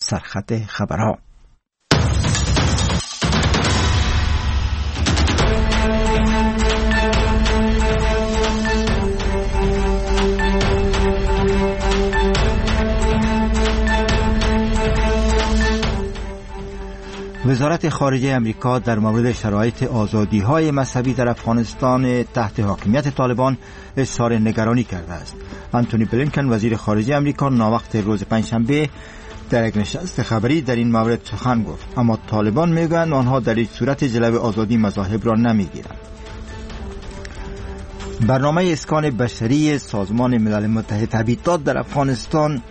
سرخط خبرها. وزارت خارجه امریکا در مورد شرایط آزادی‌های مذهبی در افغانستان تحت حاکمیت طالبان اظهار نگرانی کرده است. آنتونی بلینکن وزیر خارجه امریکا ناوقت روز پنجشنبه در یک نشست خبری در این مورد سخن گفت، اما طالبان میگویند آنها در هیچ صورت جلب آزادی مذاهب را نمیگیرند. برنامه اسکان بشری سازمان ملل متحد هابیتات در افغانستان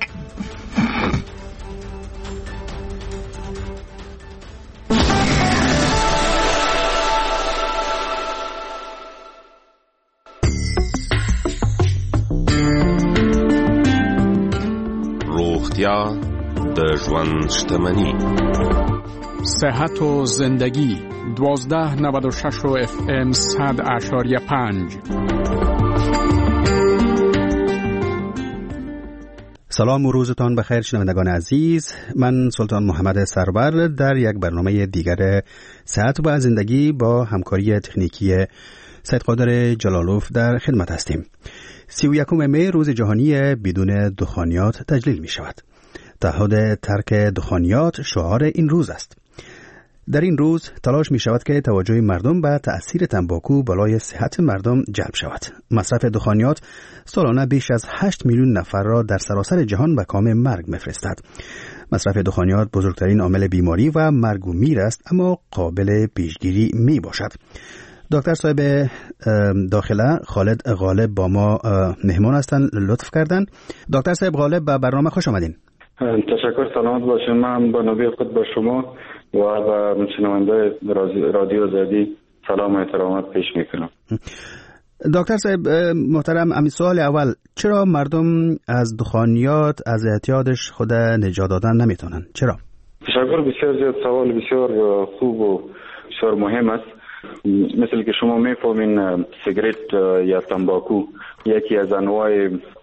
روغتیا د ژوند شتمني. صحت و زندگی 1296 و FM 100.5. سلام و روزتان بخیر شنوندگان عزیز. من سلطان محمد سرور در یک برنامه دیگر صحت و زندگی با همکاری تکنیکی سید قادر جلالوف در خدمت هستیم. 31 می روز جهانی بدون دخانیات تجلیل می شود. تعهد ترک دخانیات شعار این روز است. در این روز تلاش می شود که توجه مردم به تأثیر تنباکو بالای صحت مردم جلب شود. مصرف دخانیات سالانه بیش از 8 میلیون نفر را در سراسر جهان به کام مرگ می‌فرستد. مصرف دخانیات بزرگترین عامل بیماری و مرگ و میر است، اما قابل پیشگیری می باشد. دکتر صاحب داخله خالد غالب با ما مهمان هستند، لطف کردن. دکتر صاحب غالب به برنامه خوش آمدین. تشکر، سلامت باشین. من با نوبه خود با شما و با شنونده رادیو آزادی سلام و احترامات پیش میکنم. دکتر صاحب محترم، همین سوال اول، چرا مردم از دخانیات از اعتیادش خود نجات دادن نمیتونن؟ چرا؟ تشکر، بسیار زیاد سوال بسیار خوب و بسیار مهم است. مثل که شما میفهمین سیگریت یا تنباکو یکی از انواع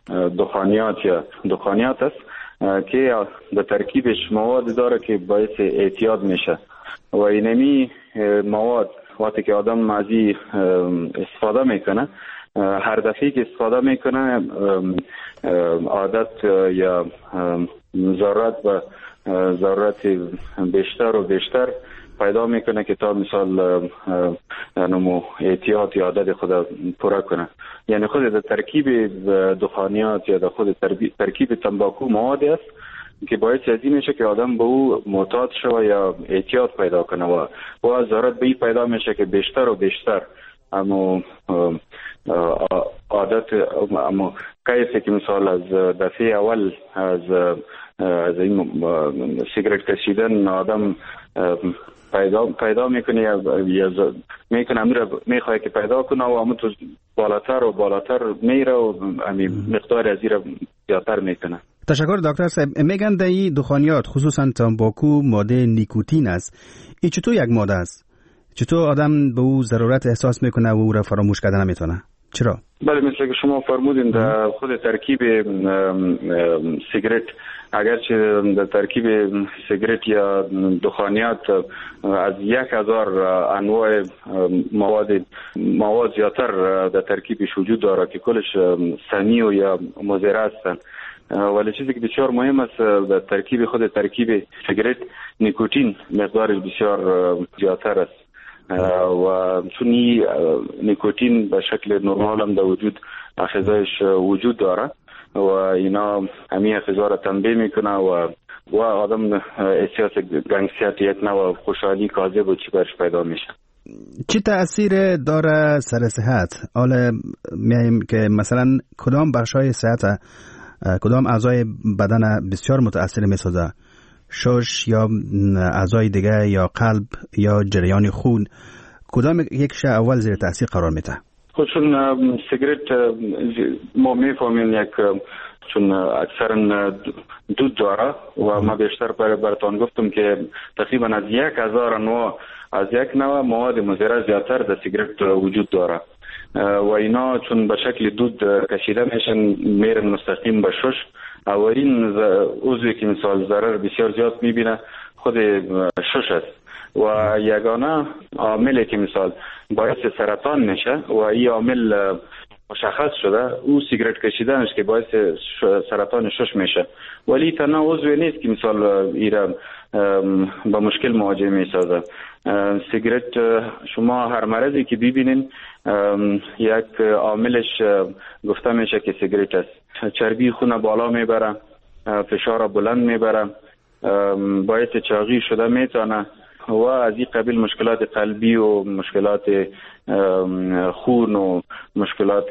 دخانیات است که در ترکیبش مواد داره که باعث اعتیاد میشه و اینمی مواد وقتی که آدم ازی استفاده میکنه، هر دفعه که استفاده میکنه عادت یا ضرورت بیشتر و بیشتر پیدا میکنه که تا مثال نمو اعتیاد یا عادت خود پورا کنه. یعنی خود در ترکیب دخانیات یا در خود ترکیب تنباکو موادی است که باعث از این میشه که آدم به او معتاد شوه یا اعتیاد پیدا کنه و ضرورت به این پیدا میشه که بیشتر و بیشتر اما عادت اما کیفی که مثال از دفعه اول از این سیگرت کشیدن آدم پیدا میکنه یا میکنه میخواه که پیدا کنه و اما تو بالاتر و بالاتر میره و مقدار از این زیادتر میکنه. تشکر دکتر صاحب. میگن در این دخانیات خصوصا تنباکو ماده نیکوتین است. این چطور یک ماده است؟ چطور آدم به او ضرورت احساس میکنه و او را فراموش کردن نمیتونه؟ چرا؟ بله، مثل که شما فرمودین در خود ترکیب سیگرت، اگرچه در ترکیب سیگرت یا دخانیات از 1000 انواع مواد زیادتر در ترکیبش وجود داره که کلش سمی و یا مضر هستند، ولی چیزی که بسیار مهم است در ترکیب سیگرت نیکوتین مقدارش بسیار زیادتر است و چون نیکوتین به شکل نرمال هم در وجود اخذایش وجود داره و اینا همین اخذا را تنبیه میکنه و آدم احساس گنگسیت یک نوع خوشحالی کاذب و چی برش پیدا میشه. چی تأثیر داره سر صحت؟ حالا میایم که مثلا کدام بخشای صحت، کدام اعضای بدن بسیار متأثر میسازه؟ شش یا اعضای دیگه یا قلب یا جریان خون، کدام یکش اول زیر تاثیر قرار میده؟ چون سیگرت ما میفهمیم چون اکثرا دود داره و ما بیشتر براتون گفتم که تقریبا از 1000 انواع از یک نوع مواد مضر زیادتر در سیگرت وجود داره و اینا چون به شکل دود کشیده میشن میرن مستقیم به شش اولین عضوی که مثال ضرر بسیار زیاد میبینه خود شش است و یگانه عاملی که مثال باعث سرطان میشه و این عامل مشخص شده او سیگرت کشیدن است که باعث سرطان شش میشه، ولی تنها عضوی نیست که مثال ایران با مشکل مواجه میسازه. سیگرت شما هر مرضی که ببینین یک عاملش گفته میشه که سیگرت است. چربی خون بالا میبره، فشار بلند میبره، باعث چاقی شده میتونه و از این قبیل مشکلات قلبی و مشکلات خون و مشکلات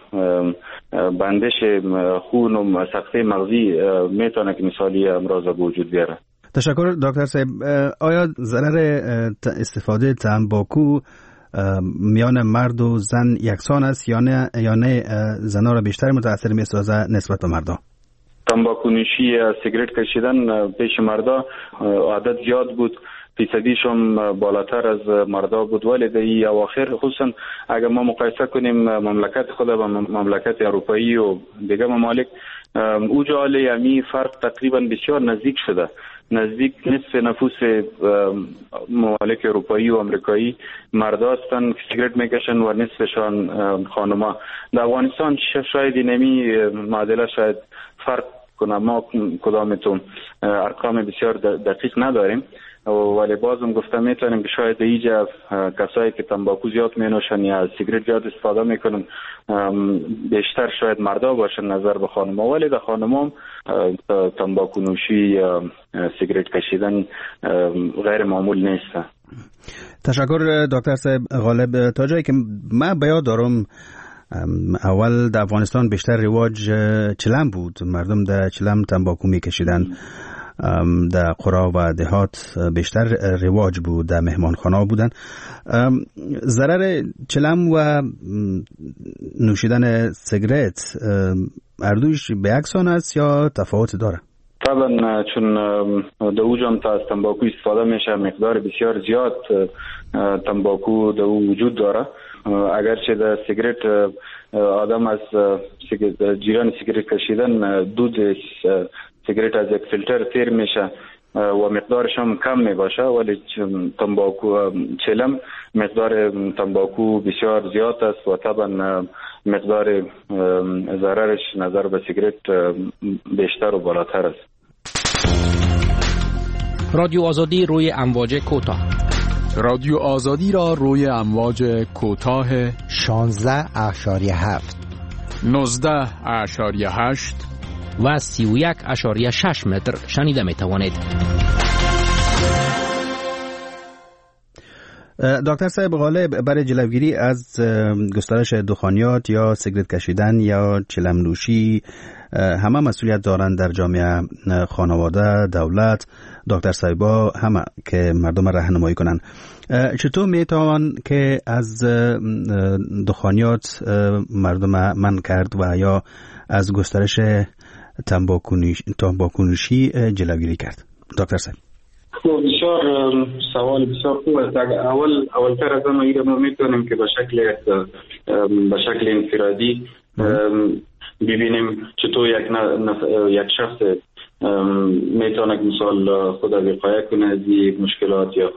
بندش خون و سقطه مغزی میتونه که مثالی امراض به وجود بیاره. تشکر دکتر صاحب. آیا ضرر استفاده تنباکو میان مرد و زن یکسان است یا نه زنها را بیشتر متاثر میسازه نسبت به مردا؟ تنباکو نوشی یا سیگرت کشیدن پیش مردا عادت زیاد بود، فیصدیش هم بالاتر از مردا بود، ولی در این اواخر خصوصا اگر ما مقایسه کنیم مملکت خود با مملکت اروپایی و دیگه ممالک، او جاله یمی فرق تقریبا بسیار نزدیک شده. نزدیک نصف نفوس ممالک اروپایی و امریکایی مردا هستند که سیگرت میکشن و نصفشان خانما. در افغانستان شاید اینمی معادله شاید فرق کنه، ما کدامتون ارقام بسیار دقیق نداریم، ولی بازم گفته میتونیم که شاید اینجا کسایی که تنباکو زیاد مینوشن یا سیگرت زیاد استفاده میکنن بیشتر شاید مردا باشن نظر به خانما، ولی در خانما تنباکو نوشی یا سیگرت کشیدن غیر معمول نیست. تشکر دکتر صاحب غالب. تا جایی که من بیاد دارم اول در افغانستان بیشتر رواج چلم بود، مردم در چلم تنباکو میکشیدن، در قرا و دهات بیشتر رواج بود، در مهمانخانه بودن. ضرر چلم و نوشیدن سیگرت اردوش به یکسان است یا تفاوت داره؟ طبعا چون در اوج هم تا از تنباکو استفاده میشه، مقدار بسیار زیاد تنباکو در او وجود داره. اگرچه در سیگرت آدم از جریان سیگرت کشیدن دود سیگرت از یک فیلتر تیر میشه و مقدارش هم کم میباشه، ولی تنباکو چلم مقدار تنباکو بسیار زیاد است و طبعا مقدار ضررش نظر به سیگرت بیشتر و بالاتر است. رادیو آزادی روی امواج کوتاه. رادیو آزادی را روی امواج کوتاه 16.7 19.8 و 31.6 متر شنیده می توانید. دکتر صاحب غالب، برای جلوگیری از گسترش دخانیات یا سیگرت کشیدن یا چلم نوشی همه مسئولیت دارند در جامعه، خانواده، دولت، دکتر صاحبا، همه که مردم راهنمایی کنند. چطور میتوان که از دخانیات مردم منع کرد و یا از گسترش تنباکو نوشی جلوگیری کرد؟ دکتر صاحب بسیار سوال بسیار خوب است. اولتر از آن ما میتونیم که به شکل انفرادی ببینیم چطور یک شخص میتونه که مثال خود وقایه کنه از این مشکلات یا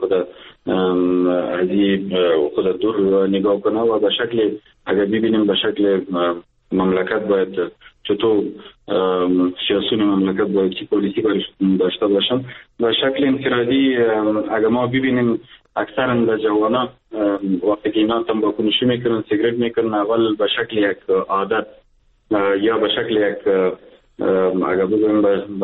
خود دور نگاه کنه و به شکل اگر ببینیم به شکل مملکت باید چطور سیاسون مملکت باید چی پالیسی داشته باشن. به شکل انفرادی اگر ما ببینیم اکثرا در جوانا وقتی که اینا تنباکو نوشی میکنن، سیگرت میکنن، اول به شکل یک عادت یا به شکل یک اگر بگویم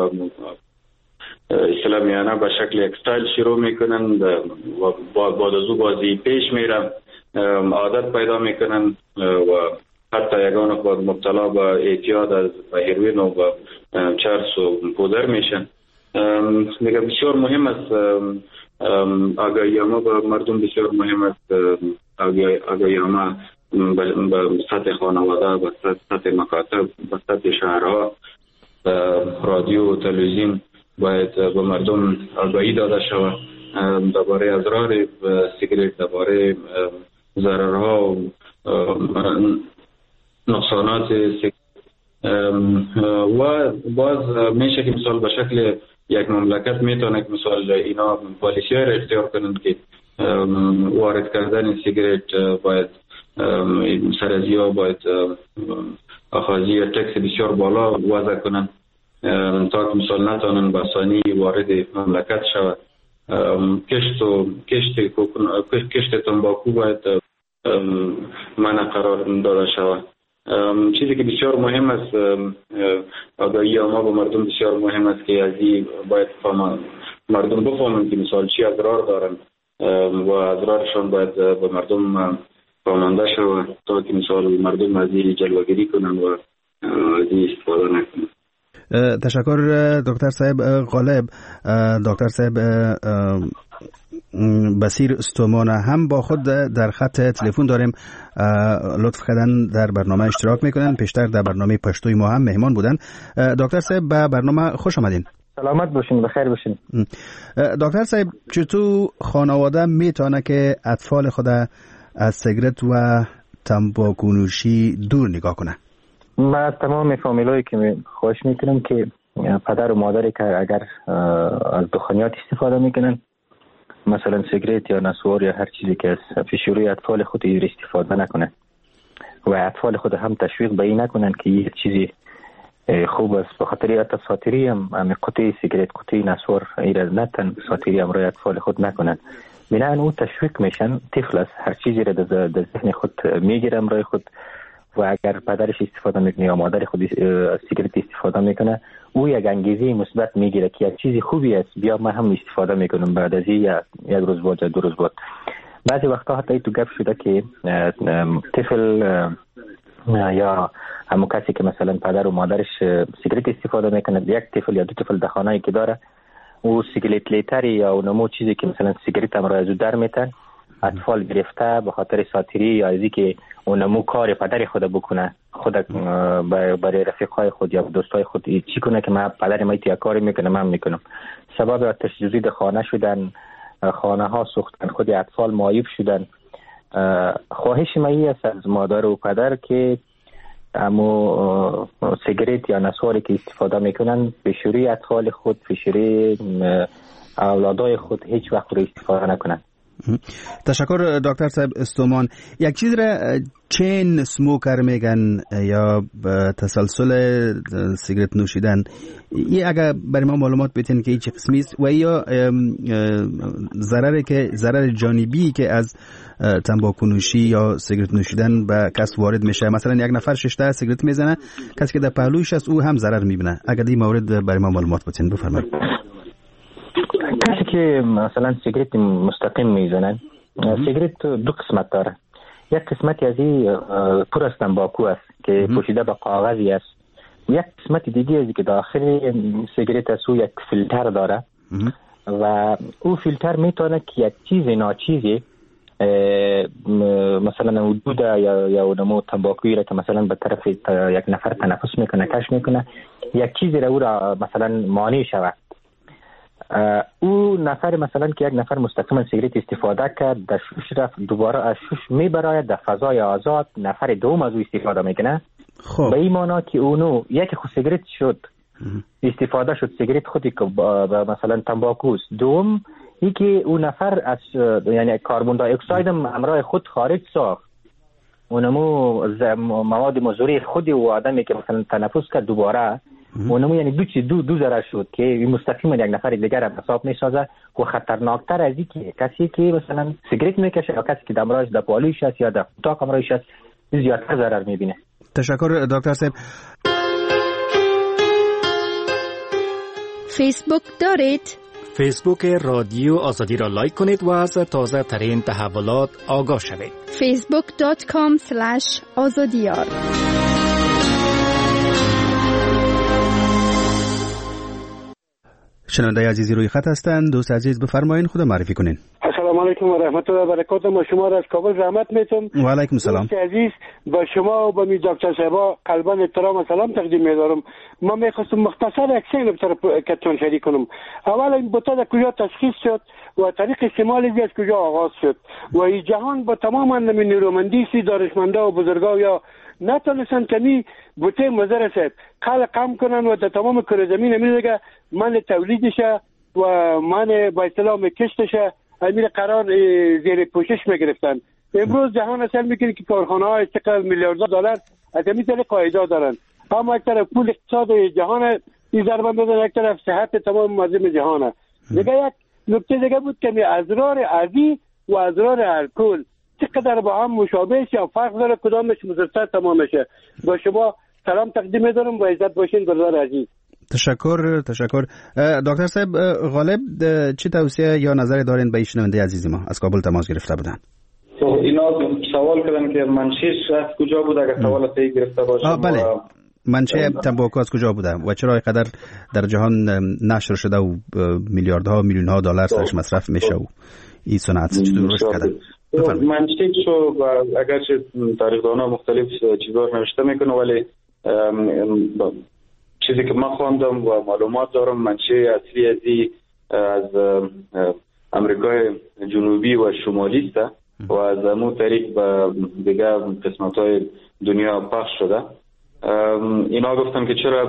اصطلاح میانه به شکل یک استایل شروع میکنن و بعد از او بازی پیش میرن، عادت پیدا میکنن و حتی یگان خود مبتلا به اعتیاد از هیروئین و چرس و پودر میشن. دیگه بسیار مهم است آگاهی ما به مردم، بسیار مهم است آگاهی ما به سطح خانواده، به سطح مکاتب، به سطح شهرها، رادیو و تلویزیون باید به مردم آگاهی داده شود درباره اضرار سیگرت، درباره ضررها و نقصانات سیگرت و باز میشه که مثال به شکل یک مملکت میتونه که مثال اینا پالیسی های را اختیار کنند که وارد کردن سیگریت باید سرازی ها باید اخاذی یا تکس بسیار بالا وضع کنند تا که مثال نتانند به آسانی وارد مملکت شود. کشت تنباکو باید منع قرار داده شود. چیزی که بسیار مهم است، آگاهی ما به مردم بسیار مهم است که از این باید مردم بفهمند که مثال چی اضرار دارند و اضرارشان باید به مردم فهمانده شود تا که مثال مردم از این جلوگیری کنند و از این استفاده نکنند. تشکر دکتر صاحب غالب. دکتر صاحب بصیر استومان هم با خود در خط تلفن داریم، لطف کردن در برنامه اشتراک میکنن، پیشتر در برنامه پشتوی ما هم مهمان بودن. دکتر صاحب به برنامه خوش آمدین. سلامت باشین، بخیر باشین. دکتر صاحب چطور خانواده میتونه که اطفال خود از سیگرت و تنباکو نوشی دور نگاه کنه؟ من از تمام فامیلایی که خواهش میکنم که پدر و مادری که اگر از دخانیات استفاده میکنن، مثلا سیگرت یا نسوار یا هر چیزی که از فشوری اطفال خود استفاده نکنن و اطفال خود هم تشویق به این نکنن که یه چیزی خوب است. به خاطر حتی ساتیری هم قطعه سیگرت، قطعه نسوار ایره نتن ساتیری هم روی اطفال خود نکنن. بنابراین او تشویق میشن، طفل است، هر چیزی را در ذهن خود میگیرم روی خود و اگر پدرش استفاده میکنه یا مادر خود سیگرت استفاده میکنه، او یک انگیزه مثبت میگیره که یک چیزی خوبی است، بیا من هم استفاده میکنم بعد از یک روز بعد یا 2 روز بعد. بعضی وقتا حتی تو گپ شده که طفل یا همون کسی که مثلا پدر و مادرش سیگرت استفاده میکنه، یک طفل یا 2 طفل در خانه‌ای که داره، او سیگرت لیتری یا اونمو چیزی که مثلا سیگرت هم را از در میتن، اطفال گرفته به خاطر ساتیری یا ازی که اونمو کار پدر خود بکنه، خود برای رفیقای خود یا دوستای خود چی کنه که من پدر ما یک کاری میکنه من میکنم، سبب آتش سوزی در خانه شدن، خانه ها سوختن، خود اطفال معیوب شدن. خواهش من این است از مادر و پدر که امو سیگرت یا نسواری که استفاده میکنن فشوری اطفال خود، فشوری اولادای خود هیچ وقت رو استفاده نکنن. تشکر دکتر صاحب استومان. یک چیز را چین سموکر میگن یا تسلسل سیگرت نوشیدن، این اگر برای ما معلومات بتین که چه قسمی است و یا ضرر جانبی که از تنباکو نوشی یا سیگرت نوشیدن به کس وارد میشه؟ مثلا یک نفر 6 تا سیگرت میزنه، کسی که در پهلوش است او هم ضرر میبینه. اگر این مورد برای ما معلومات بتین بفرمایید. کسی که مثلا سیگرت مستقیم میزنن، سیگرت 2 قسمت داره. یک قسمتی از این پر از تنباکو است که پوشیده به کاغذی است، یک قسمت دیگه است که داخل سیگرت است و یک فیلتر داره و او فیلتر میتونه که یک چیز ناچیزی مثلا دود یا اونمو تنباکویی را که مثلا به طرف یک نفر تنفس میکنه، کش میکنه، یک چیزی را او را مثلا مانع شود. او نفر مثلا که یک نفر مستقیما سیگرت استفاده کرد، در شوش رفت، دوباره از شوش میبراید در فضای آزاد، نفر دوم از او استفاده میکنه. خب به این معنی که اونو یک خود سیگرت شد، استفاده شد سیگرت خودی که مثلا تنباکوست، دوم ای که اون نفر از یعنی کربن دی اکساید همراه خود خارج ساخت، اونمو مواد مضر خودی و آدمی که مثلا تنفس کرد دوباره اونمو یعنی دو ضرر شد که مستقیما یک نفر دیگر هم حساب میسازه و خطرناکتر از این که کسی که مثلا سیگرت میکشه یا کسی که دمراش در پالوش است یا در اتاق امرایش است زیادتر ضرر میبینه. تشکر دکتر صاحب. فیسبوک دارید؟ فیسبوک رادیو آزادی را لایک کنید و از تازه ترین تحولات آگاه شوید. facebook.com/azadiyar. شنونده عزیزی روی خط هستند. دوست عزیز بفرمایید خود معرفی کنین. السلام سلام علیکم و رحمت الله و برکاته. ما شما را از کابل رحمت میتم. و علیکم السلام. عزیز با شما و با می دکتر صاحبا قلبا احترام و سلام تقدیم می‌دارم. ما می‌خواستم مختصر یک سه نکته کتون شریک کنم. اول این بوتا در کجا تشخیص شد و طریق استعمال از کجا آغاز شد و این جهان با تمام نیرومندی دانشمندا و بزرگا یا نتونستن کمی بوته مزر است خلق کم کنن و در تمام کره زمین میگه من تولیدشه و من با اصطلاح کشتشه امیر قرار زیر پوشش میگرفتن. امروز جهان اصل میکنه که کارخانه های استقلال میلیاردها دلار از همین طریق قاعده دارن. اما یک طرف پول اقتصاد جهان این ضربه میزنه، یک طرف صحت تمام مردم جهانه. دیگه یک نکته دیگه بود که ازرار عضی و ازرار الکل چقدر با هم مشابه یا فرق داره، کدامش مضرتر تمام میشه. با شما سلام تقدیم می‌دارم و عزت باشین برادر عزیز. تشکر. دکتر صاحب غالب چه توصیه یا نظری دارین به شنونده عزیز ما از کابل تماس گرفته بودن؟ اینا سوال کردن که منشأش از کجا بود، اگر سوال صحیح گرفته باشم. بله. منشأ تنباکو از کجا بوده و چرا اینقدر در جهان نشر شده و میلیاردها میلیون‌ها دلار سرش مصرف میشه و این صنعت چطور رشد کرده؟ منشأش و اگرچه تاریخ‌دان‌ها مختلف چیزا نوشته میکنه، ولی چیزی که من خواندم و معلومات دارم منشأ اصلی از امریکای جنوبی و شمالی است و از همون طریق به دیگه قسمت‌های دنیا پخش شده. اینا گفتن که چرا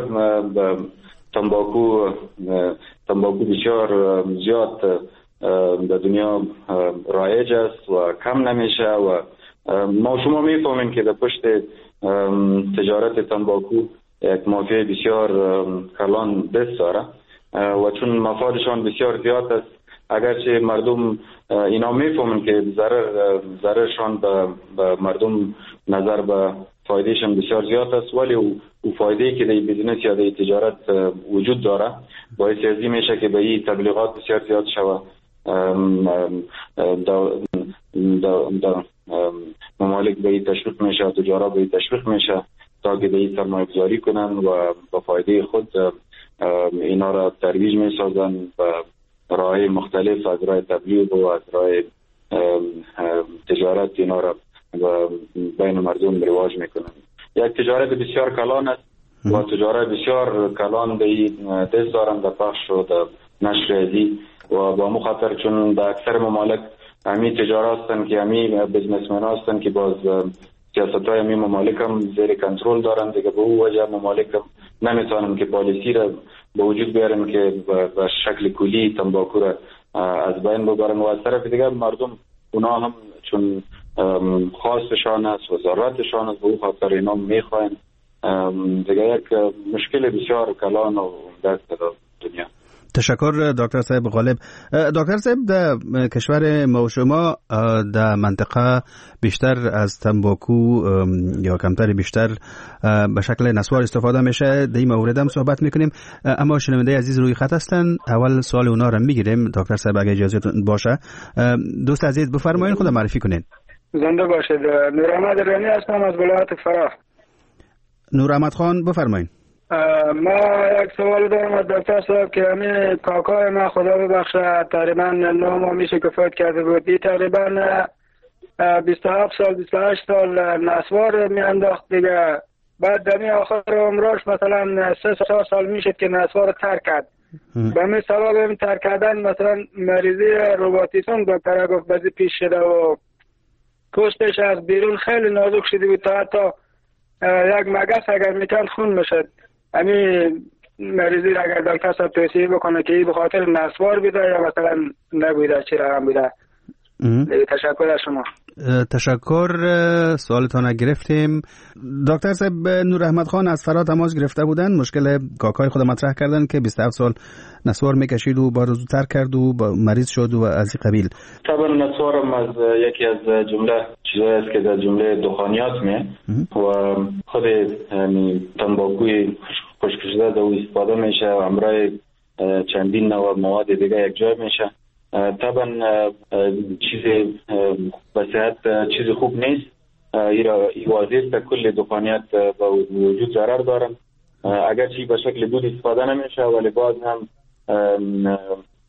تنباکو بسیار زیاد در دنیا رایج است و کم نمیشه و ما شما میفهمیم که در پشت تجارت تنباکو یک مافیا بسیار کلان دست داره و چون مفادشان بسیار زیاد است، اگرچه مردم اینا میفهمن که ضررشان به مردم نظر به فایدهشان بسیار زیاد است، ولی او فایده‌ای که در بیزنس یا در تجارت وجود داره باعث ازی میشه که به این تبلیغات بسیار زیاد شوه. ممالک به این تشویق میشه، تجارت به این تشویق میشه تا که به این سرمایه گذاری کنن و با فایده خود اینا را ترویج میسازن و راه مختلف از راه تبلیغ و از راه تجارت اینا را بین مردم رواج میکنن. یک تجارت بسیار کلان است و تجارت بسیار کلان دست دارن در پخش و در نشر ازی و با مخاطر چون در اکثر ممالک همین تجارت هستن که همین بزنسمن هستن که باز سیاست های همین ممالک هم زیر کنترل دارن دیگه. به او وجه ممالک هم نمیتونن که پالیسی را به وجود بیارن که به شکل کلی تنباکو را از بین ببرن و از طرف دیگه مردم اونا هم چون خواستشان است و ضرورتشان است به او خاطر اینا میخواین دیگه یک مشکل بسیار کلان و دست در دنیا. تشکر دکتر صاحب غالب. دکتر صاحب در کشور ما و شما در منطقه بیشتر از تنباکو یا کمتر بیشتر به شکل نسوار استفاده میشه. در این مورد هم صحبت میکنیم، اما شنونده عزیز روی خط هستن. اول سوال اونا رو میگیریم دکتر صاحب اگه اجازه باشه. دوست عزیز بفرمایید خود معرفی کنین. زنده باشید. نوراحمد رانی هستم از ولایت فراه. نوراحمد خان بفرمایید. ما یک سوال دارم از دکتر صاحب که همین کاکای ما خدا ببخشه تقریبا 9 ماه میشه که فوت کرده بود. تقریبا 27 سال 28 سال نسوار میانداخت دیگه. بعد دمی آخر عمرش مثلا 3 سال میشه که نسوار ترک کرد. به همین سبب این ترک کردن مثلا مریضی روماتیسم دکتر گفت بعضی پیش شده و پوستش از بیرون خیلی نازک شده بود تا حتی یک مگس اگر میکند خون میشد. همین مریضی را اگر دکتر صاحب توصیه بکنه که به خاطر نسوار بیده یا مثلا نبوده چی رقم بیده. تشکر از شما. تشکر. سوالتان گرفتیم. دکتر صاحب نوراحمد خان از فرا تماس گرفته بودن، مشکل کاکای خود مطرح کردن که 27 سال نسوار میکشید و با روزو ترک کرد و مریض شد و از این قبیل. طبعا نسوارم از یکی از جمله چیزایی است که در جمله دخانیات می و خود تنباکوی خشکشده در او استفاده میشه و همراه چندین نوع مواد دیگه یک جای میشه. طبعا چیز بصحت چیز خوب نیست. این واضح است کل دخانیات با وجود ضرر دارن، اگرچه به شکل دود استفاده نمیشه ولی باز هم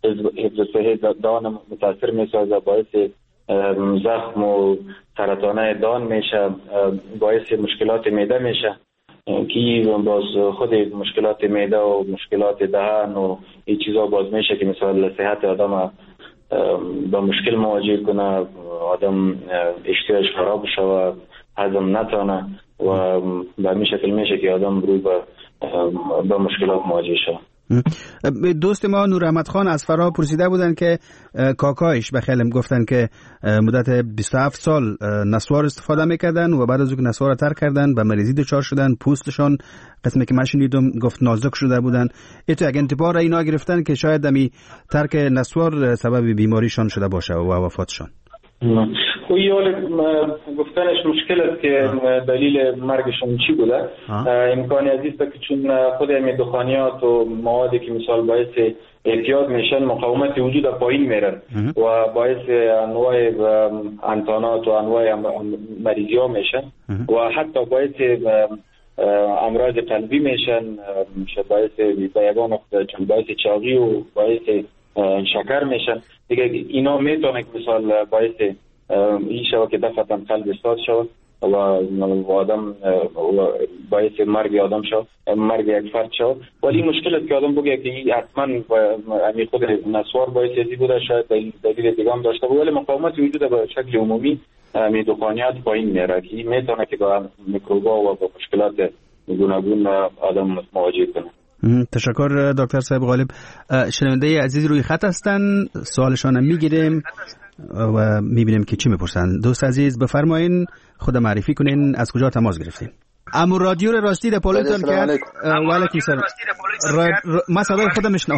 حفظ صحه دان متاثر میسازه، باعث زخم و سرطانه دان میشه، باعث مشکلات معده میشه که باز خود مشکلات معده و مشکلات دهن و این چیزا باز میشه که مثلا صحت آدم با مشکل مواجه کنه، آدم اشتهاش خراب بشه، هضم نتونه و به این شکل میشه که آدم روی با مشکلات مواجه شه. دوست ما نور احمد خان از فرا پرسیده بودن که کاکایش به خیلم گفتن که مدت 27 سال نسوار استفاده میکردن و بعد از اون نسوار رو ترک کردن، به مریضی دچار شدن، پوستشان قسمی که من شنیدم گفت نازک شده بودن. ایتو اگه انتباه را اینا گرفتن که شاید دمی ترک نسوار سبب بیماریشان شده باشه و وفاتشان. خوی گفتنش مشکل است که دلیل مرگشون چی بوده. امکانی عزیز که چون خود همین دخانیات و موادی که مثال باعث اعتیاد میشن مقاومت وجود پایین میرن و باعث انواع انتانات و انواع مریضی ها میشن و حتی باعث امراض قلبی میشن، باعث بیگان باعث چاقی و باعث شکر میشن دیگه. اینا میتونه که مثال باعث این شود که دفعتا قلب استاد شود و آدم باعث مرگ آدم شود، مرگ یک فرد شود. ولی مشکل است که آدم بگه که حتما امی خود نسوار باعث ازی بوده، شاید دلیل دیگه هم داشته بود، ولی مقاومت وجود به شکل عمومی می دخانیات پایین میره که میتونه که با میکروبا و با مشکلات گوناگون آدم مواجه کنه. تشکر دکتر صاحب غالب. شنونده عزیز روی خط هستن، سوالشان هم میگیریم و میبینیم که چی میپرسن. دوست عزیز بفرمایین، خود معرفی کنین، از کجا تماس گرفتین؟ امو رادیو رو راستی در پالوتون کرد. و علیکم سلام. ما صدای خودم میشنوم.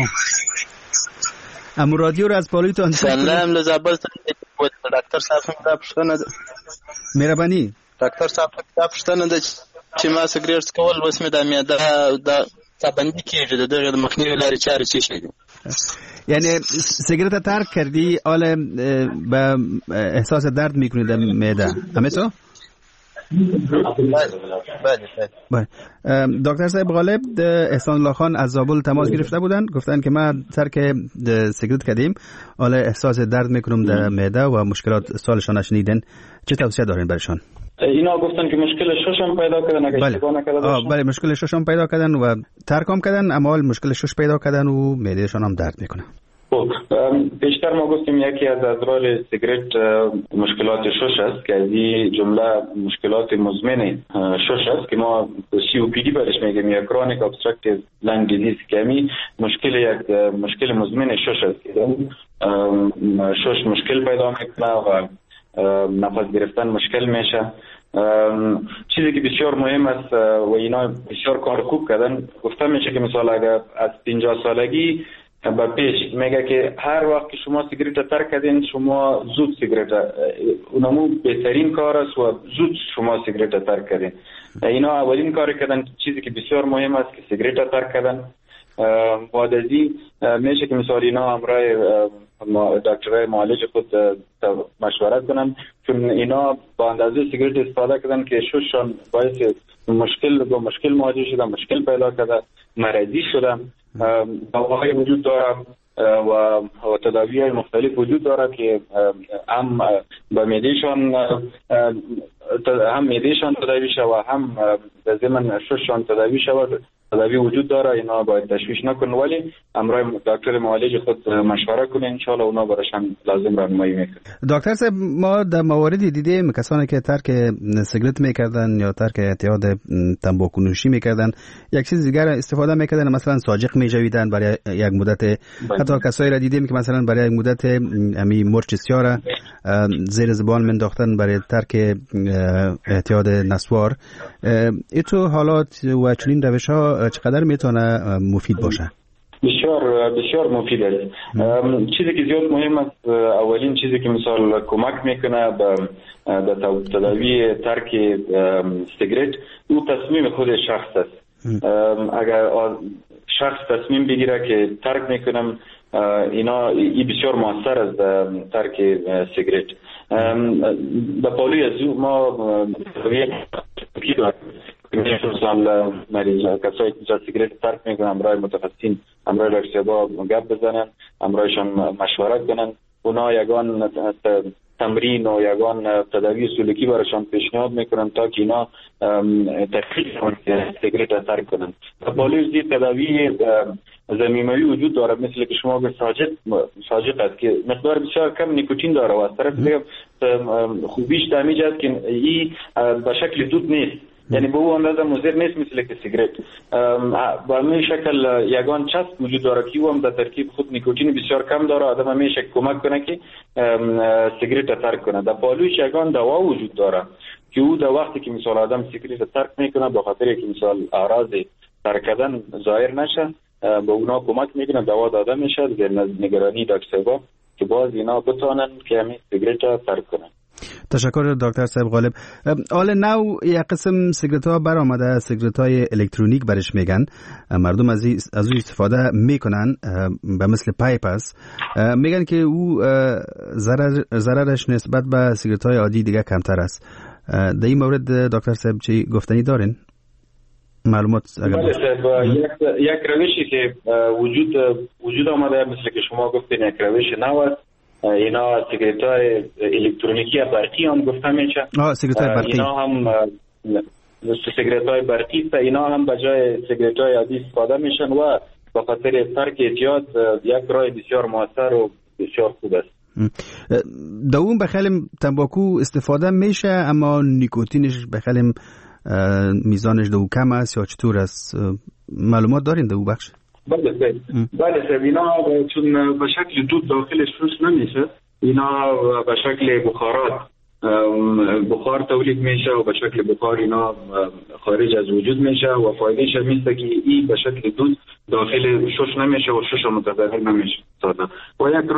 امو رادیو رو از پالوتون سلام لزابل دکتر صاحب پښتنه مهرباني دکتر صاحب پښتنه د چې ما سګریټ کول وس مې د معده د تابندی کېږي د دغه مخنیوي لارې چارې چی شي. یعنی سیگارت ترک کردی حالا به احساس درد میکنی در معده همه تو؟ بله. دکتر صاحب غالب احسان الله خان از زابل تماس گرفته بودن، گفتن که ما ترک سیگارت کردیم حالا احساس درد میکنم در معده و مشکلات سوالشان شنیدن، چه توصیه دارین برشان؟ اینا گفتن که مشکل ششم پیدا کردن، اگه اشتباه نکردم. بله مشکل ششم پیدا کردن و ترکم کردن، اما مشکل شش پیدا کردن و معدهشان هم درد میکنه. خب بیشتر ما گفتیم یکی از اضرار سیگارت مشکلات شش است که از این جمله مشکلات مزمن شش است که ما COPD برش میگیم یا کرونیک ابستراکتیو لنگ دیزیز که می مشکل مزمن شش است که شش مشکل پیدا میکنه و نفس گرفتن مشکل میشه. چیزی که بسیار مهم است و اینا بسیار کار خوب کردن، گفته میشه که مثلا اگر از 50 سالگی به پیش میگه که هر وقت که شما سیگارت ترک کردین شما زود سیگارت اونمو بهترین کار است و زود شما سیگارت ترک کردین. اینا اولین کار کردن، چیزی که بسیار مهم است که سیگارت ترک کردن. بعد از این میشه که مثلا اینا همراه دکترای معالج خود مشورت کنن، چون اینا با اندازه سیگارت استفاده کردن که شششان باعث مشکل مواجه شدن، مشکل پیدا کردن، مرضی شدن. دواهای وجود داره و تداوی‌های مختلف وجود داره که هم به معدهشان تداوی شود و هم به ضمن شششان تداوی شود. تداوی وجود داره، اینا باید تشویش نکنن، ولی همراه دکتر معالج خود مشوره کنن، ان شاء الله اونا براشون لازم راهنمایی میکنه. دکتر صاحب ما در مواردی دیدیم کسانی که ترک سیگارت میکردن یا ترک اعتیاد تنباکو نوشی میکردن یک چیز دیگر استفاده میکردن، مثلا ساجق میجویدن برای یک مدت. حتی کسایی را دیدیم که مثلا برای یک مدت امی مرچ سیاه زیر زبان منداختن برای ترک اعتیاد نسوار. ایتو حالات و چنین روش‌ها چقدر میتونه مفید باشه؟ بسیار مفید است. چیزی که زیاد مهم است، اولین چیزی که مثال کمک میکنه به تداوی ترک سیگارت، او تصمیم خود شخص است. اگر شخص تصمیم بگیره که ترک میکنم، این بسیار موثر است ترک سیگارت. در پالوی از ما مثلا مریض کسایی که سیگرت ترک میکنن امرای متخصصین امرای رکسبا گپ بزنن امرایشان مشورت کنن اونا یگان تمرین و یگان تداوی سلوکی براشان پیشنهاد میکنن تا که اینا تخفیف کنن سیگرت ترک کنن. بالای زیر تداوی ضمیموی وجود داره مثل که شما به ساجد است که مقدار بسیار کم نیکوتین داره و از طرف دیگه خوبیش دمیج است که این به شکل دود نیست، یعنی به اون اندازه مضر نیست مثل که سیگرت. با همین شکل یگان چسب وجود داره که او هم در ترکیب خود نیکوتین بسیار کم داره. آدم همیشه کمک کنه که سیگرت ترک کنه. در پالوش یگان دوا وجود داره که او در وقتی که مثال آدم سیگرت ترک میکنه به خاطر که مثال اعراض ترک کردن ظاهر نشه به اونا کمک میکنه، دوا داده میشه دیگه نگرانی دکتر که باز اینا بتونن که همین سیگرت ترک کنن. تشکر دکتر صاحب غالب. حالا نو یک قسم سیگرت ها برآمده، سیگرت های الکترونیک برش میگن، مردم از او استفاده میکنن به مثل پایپ است. میگن که او ضررش نسبت به سیگرت های عادی دیگه کمتر است. در این مورد دکتر صاحب چی گفتنی دارین؟ معلومات اگر یک روشی که وجود آمده مثل که شما گفتین یک روش نو است. اینا سیگرت های الکترونیکی برقی هم گفته میشه. سیگرت های برقی اینا هم سیگرت های برقی است. اینا هم به جای سیگرت های عادی استفاده میشن و به خاطر ترک اعتیاد یک راه بسیار موثر و بسیار خوب است. دوم بخیلی تنباکو استفاده میشه اما نیکوتینش بخیلی میزانش دو کم است یا چطور است؟ معلومات دارین دو بخش؟ بله اینا چون به شکل دود داخلش روش نمیشه، اینا به شکل بخارات بخار تولید میشه و به شکل بخار اینا خارج از وجود میشه و فایدهش میسته که این به شکل دود داخل شش نمیشه و شش متداخل نمیشه ساده. و یک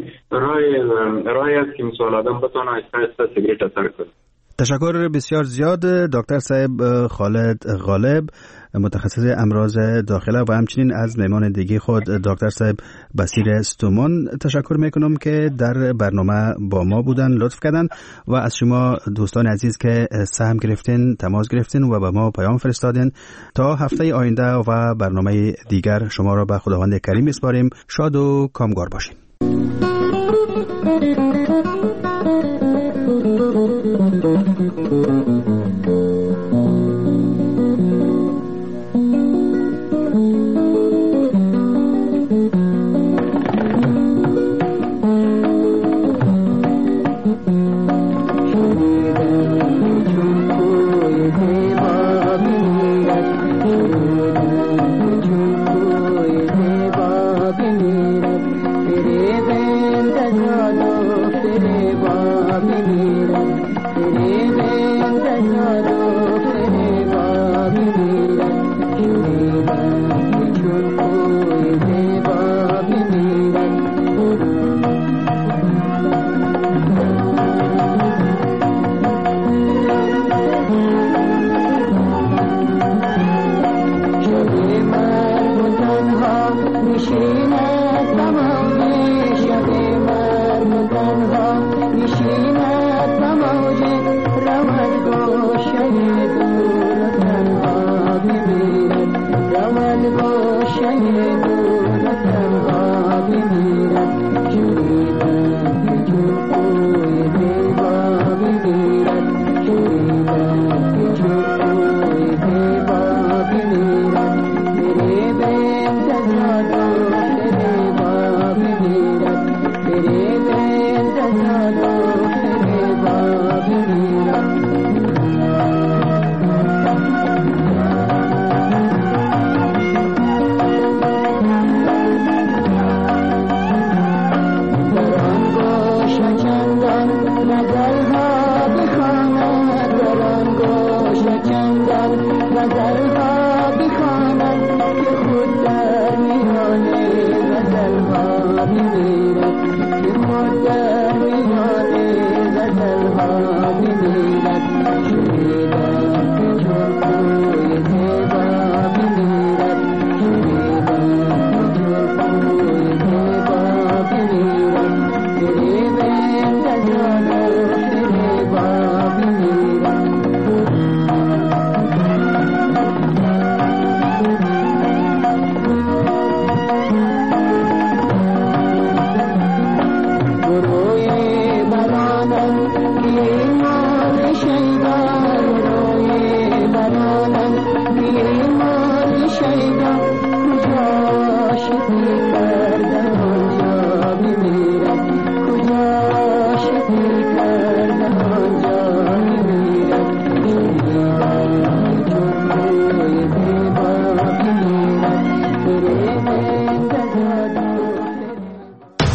راه است که مثال آدم بتونه آهسته سیگرت ترک کنه. تشکر بسیار زیاد دکتر صاحب خالد غالب، متخصص امراض داخله و همچنین از مهمان دیگه خود دکتر صاحب بصیر استومان تشکر میکنم که در برنامه با ما بودن، لطف کردن و از شما دوستان عزیز که سهم گرفتین، تماس گرفتین و به ما پیام فرستادین. تا هفته آینده و برنامه دیگر شما را به خداوند کریم میسپاریم. شاد و کامگار باشین.